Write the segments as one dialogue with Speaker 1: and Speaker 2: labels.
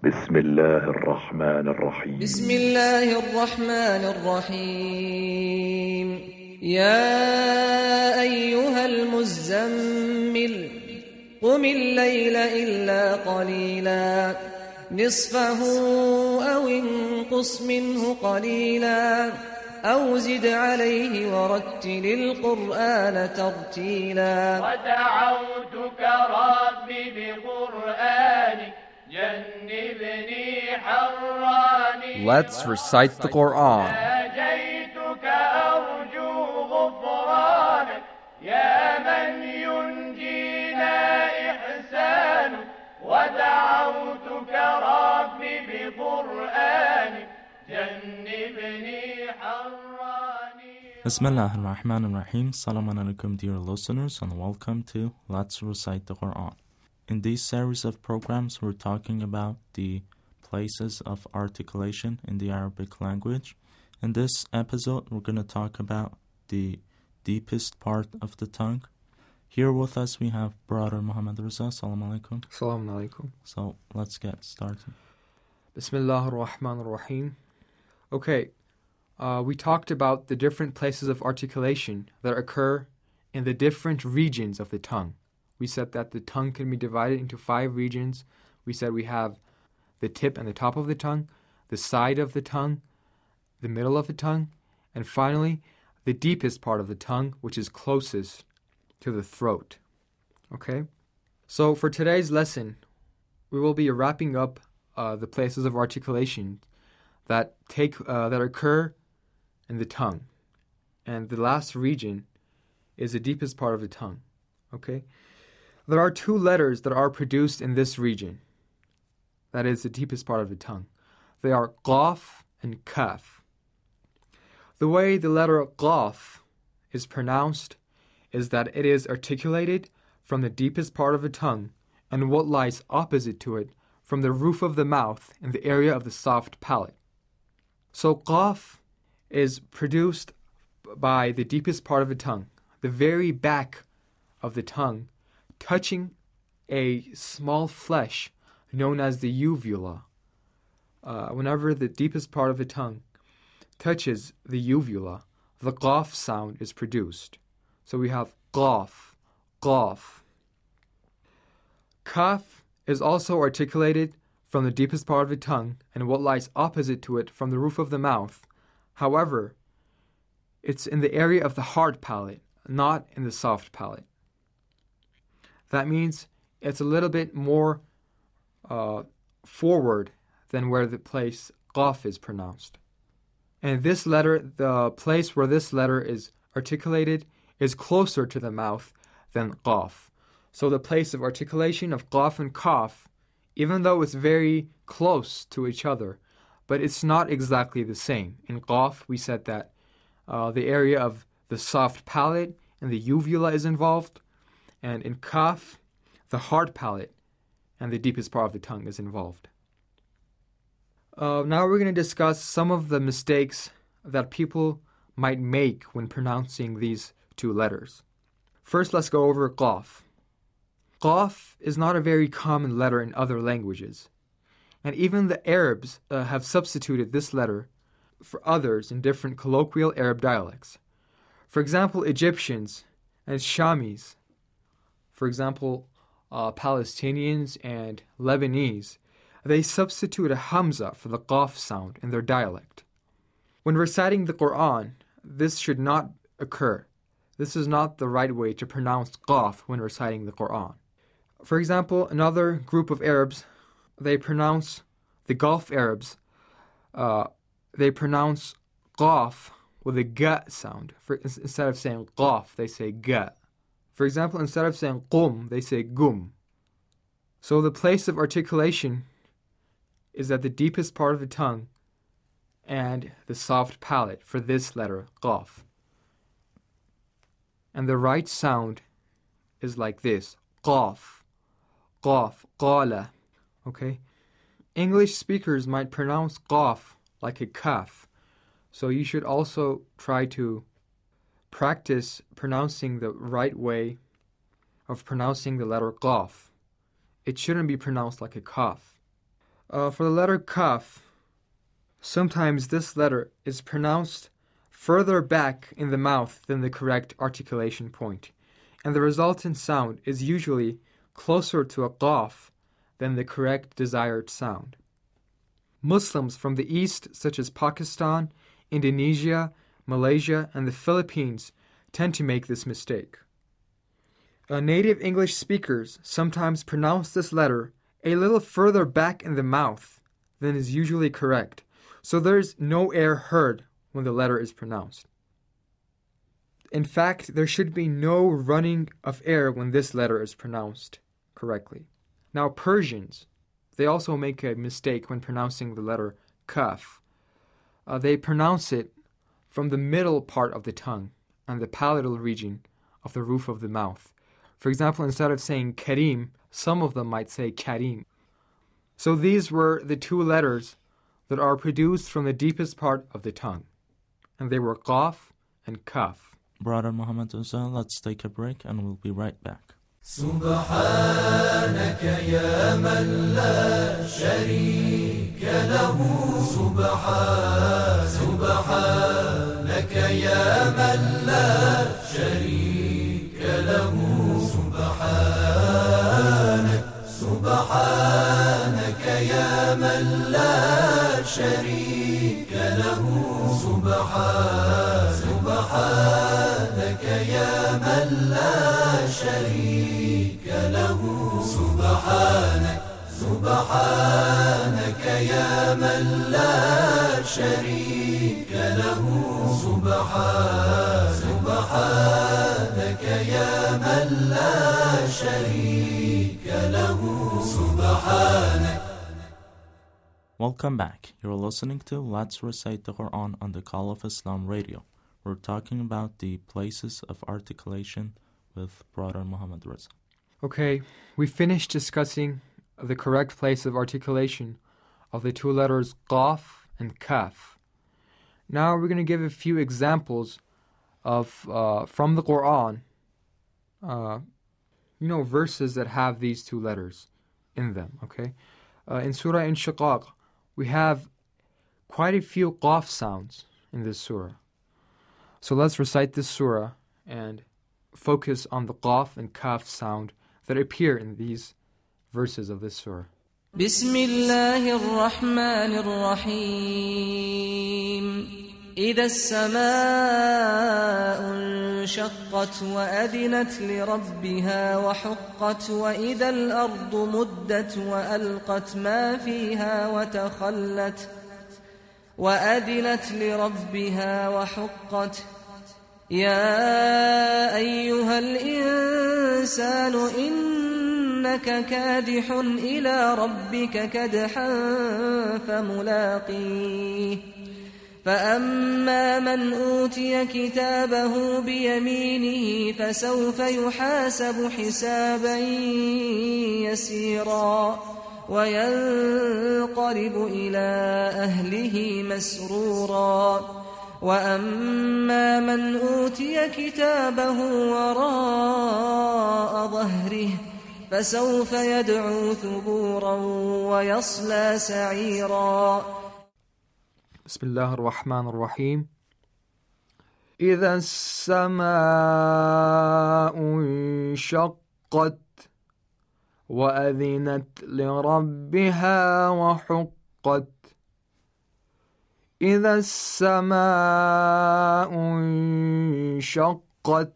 Speaker 1: بسم الله الرحمن الرحيم
Speaker 2: بسم الله الرحمن الرحيم يا أيها المزمل قم الليل إلا قليلا نصفه أو انقص منه قليلا أو زد عليه ورتل القرآن ترتيلا
Speaker 3: ودعوتك ربي بقرآنك جنبني حراني
Speaker 4: Let's recite the Quran.
Speaker 3: ناجيتك أرجو غفرانك يا من ينجينا إحسانك ودعوتك ربي بقرآنك جنبني حراني.
Speaker 5: Bismillah ar-Rahman ar-Rahim. Assalamu alaikum, dear listeners, and welcome to Let's Recite the Quran. In this series of programs, we're talking about the places of articulation in the Arabic language. In this episode, we're going to talk about the deepest part of the tongue. Here with us, we have brother Muhammad Raza. Assalamu alaikum.
Speaker 6: Assalamu alaikum.
Speaker 5: So, let's get started.
Speaker 6: Bismillah ar-Rahman ar-Rahim. Okay, we talked about the different places of articulation that occur in the different regions of the tongue. We said that the tongue can be divided into 5 regions. We said we have the tip and the top of the tongue, the side of the tongue, the middle of the tongue, and finally, the deepest part of the tongue, which is closest to the throat. Okay? So for today's lesson, we will be wrapping up the places of articulation that occur in the tongue. And the last region is the deepest part of the tongue. Okay? There are 2 letters that are produced in this region. That is the deepest part of the tongue. They are qaf and kaf. The way the letter qaf is pronounced is that it is articulated from the deepest part of the tongue and what lies opposite to it from the roof of the mouth in the area of the soft palate. So qaf is produced by the deepest part of the tongue, the very back of the tongue, touching a small flesh known as the uvula. Whenever the deepest part of the tongue touches the uvula, the qaf sound is produced. So we have qaf, qaf. Kaf is also articulated from the deepest part of the tongue and what lies opposite to it from the roof of the mouth. However, it's in the area of the hard palate, not in the soft palate. That means it's a little bit more forward than where the place qaf is pronounced. And this letter, the place where this letter is articulated, is closer to the mouth than qaf. So the place of articulation of qaf and kaf, even though it's very close to each other, but it's not exactly the same. In qaf, we said that the area of the soft palate and the uvula is involved, and in kaf, the hard palate and the deepest part of the tongue is involved. Now we're going to discuss some of the mistakes that people might make when pronouncing these 2 letters. First, let's go over qaf. Qaf is not a very common letter in other languages, and even the Arabs have substituted this letter for others in different colloquial Arab dialects. For example, Egyptians and Shamis, for example, Palestinians and Lebanese, they substitute a hamza for the qaf sound in their dialect. When reciting the Quran, this should not occur. This is not the right way to pronounce qaf when reciting the Quran. For example, another group of Arabs, they pronounce, the Gulf Arabs, they pronounce qaf with a ga sound. Instead of saying qaf, they say ga. For example, instead of saying qum, they say gum. So the place of articulation is at the deepest part of the tongue and the soft palate for this letter, qaf. And the right sound is like this, qaf, qaf, qala. Okay? English speakers might pronounce qaf like a kaf, so you should also try to practice pronouncing the right way of pronouncing the letter qaf. It shouldn't be pronounced like a kaf. For the letter kaf, sometimes this letter is pronounced further back in the mouth than the correct articulation point, and the resultant sound is usually closer to a qaf than the correct desired sound. Muslims from the East, such as Pakistan, Indonesia, Malaysia, and the Philippines, tend to make this mistake. Native English speakers sometimes pronounce this letter a little further back in the mouth than is usually correct, so there's no air heard when the letter is pronounced. In fact, there should be no running of air when this letter is pronounced correctly. Now, Persians, they also make a mistake when pronouncing the letter kaf. They pronounce it from the middle part of the tongue and the palatal region of the roof of the mouth. For example, instead of saying karim, some of them might say karim. So these were the two letters that are produced from the deepest part of the tongue, and they were qaf and kaf.
Speaker 5: Brother Muhammad Uza, let's take a break and we'll be right back.
Speaker 7: سبحانك يا من لا شريك له سبحانك يا من لا شريك له سبحانك يا من لا شريك له سبحانك يا من لا شريك له سبحانك يا من لا شريك له سبحانك يا من لا شريك له سبحانك.
Speaker 5: Welcome back. You're listening to Let's Recite the Quran on the Call of Islam radio. We're talking about the places of articulation with Brother Muhammad Reza.
Speaker 6: Okay, we finished discussing the correct place of articulation of the two letters qaf and kaf. Now we're going to give a few examples of from the Quran, verses that have these two letters in them. Okay, in Surah Inshiqaq, we have quite a few qaf sounds in this surah. So let's recite this surah and focus on the qaf and kaf sound that appear in these verses of this surah.
Speaker 2: بسم الله الرحمن الرحيم إذا السماء انشقت وأذنت لربها وحقت وإذا الأرض مدت وألقت ما فيها وتخلت وأذنت لربها وحقت يا أيها الإنسان إنك كادح إلى ربك كدحا فملاقيه فأما من أوتي كتابه بيمينه فسوف يحاسب حسابا يسيرا وينقلب إلى أهله مسرورا وأما من أوتي كتابه وراء ظهره فسوف يدعو ثبورا ويصلى سعيرا.
Speaker 6: بسم الله الرحمن الرحيم إذا السماء انشقت وأذنت لربها وحقت إذا السماء انشقت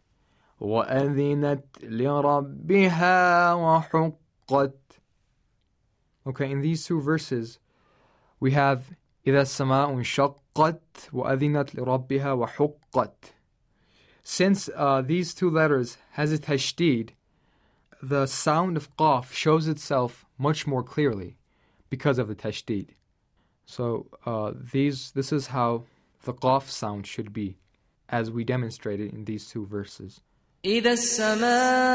Speaker 6: وأذنت لربها وحقت. Okay, in these two verses we have إذا السماء انشقت وأذنت لربها وحقت. Since these two letters has a tashdid, the sound of qaf shows itself much more clearly because of the tashdid. So this is how the qaf sound should be, as we demonstrated in these two verses.
Speaker 2: إذا السماء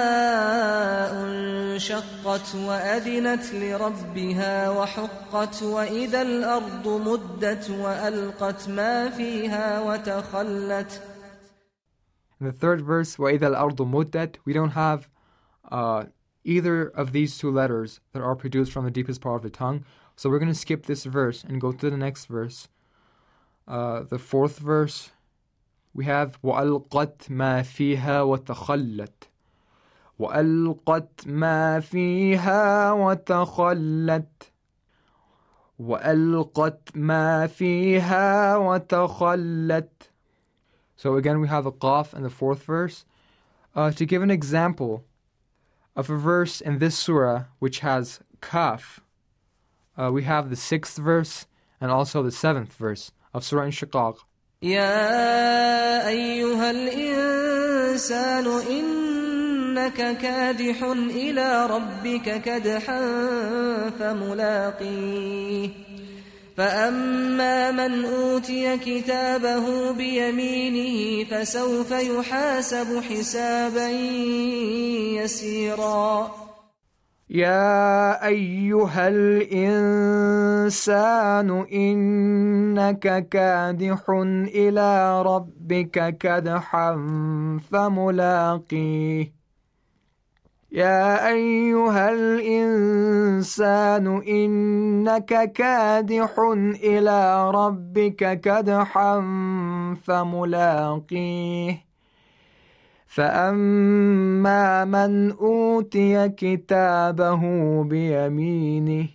Speaker 2: انشقت وأذنت لربها وحقت وإذا الأرض مدت وألقت ما فيها وتخلت.
Speaker 6: In the third verse, وإذا الأرض مدت, we don't have either of these two letters that are produced from the deepest part of the tongue. So we're going to skip this verse and go to the next verse. The fourth verse, we have وَأَلْقَتْ مَا فِيهَا وَتَخَلَّتْ وَأَلْقَتْ مَا فِيهَا وَتَخَلَّتْ وَأَلْقَتْ مَا فِيهَا وَتَخَلَّتْ. So again we have a qaf in the fourth verse. To give an example of a verse in this surah which has kaf, we have the 6th verse and also the 7th verse of Surah Inshiqaq.
Speaker 2: يا أيها الإنسان إنك كادح إلى ربك كدحا فملاقيه فأما من أوتي كتابه بيمينه فسوف يحاسب حسابا يسيرا.
Speaker 6: يا أيها الإنسان إنك كادح إلى ربك كدحا فملاقيه يا أيها الإنسان إنك كادح إلى ربك كدحا فملاقيه فأما من أوتي كتابه بيمينه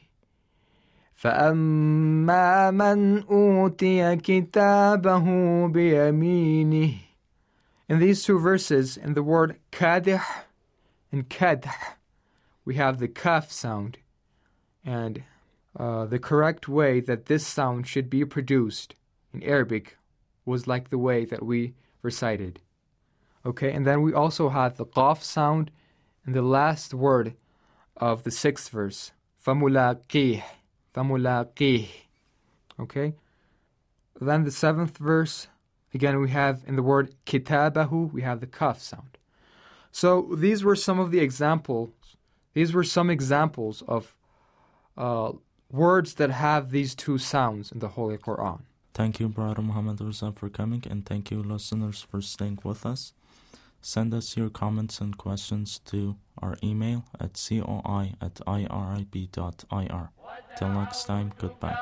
Speaker 6: فأما من أوتي كتابه بيمينه. In these two verses, in the word kadih and kadh, we have the kaf sound, and the correct way that this sound should be produced in Arabic was like the way that we recited. Okay, and then we also have the qaf sound in the last word of the 6th verse. فَمُلَاقِيهِ فَمُلَاقِيهِ. Okay, then the 7th verse, again we have in the word kitabahu, we have the kaf sound. So these were some of the examples. These were some examples of words that have these two sounds in the Holy Quran.
Speaker 5: Thank you, Brother Muhammad Reza, for coming, and thank you, listeners, for staying with us. Send us your comments and questions to our email at coi@irib.ir. Till next time, goodbye.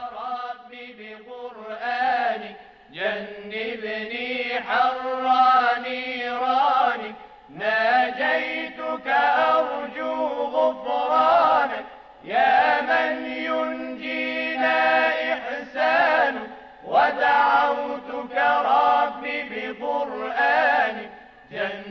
Speaker 3: جنبني حر نيرانك ناجيتك أرجو غفرانك يا من ينجينا إحسانك ودعوتك ربي بقرآنك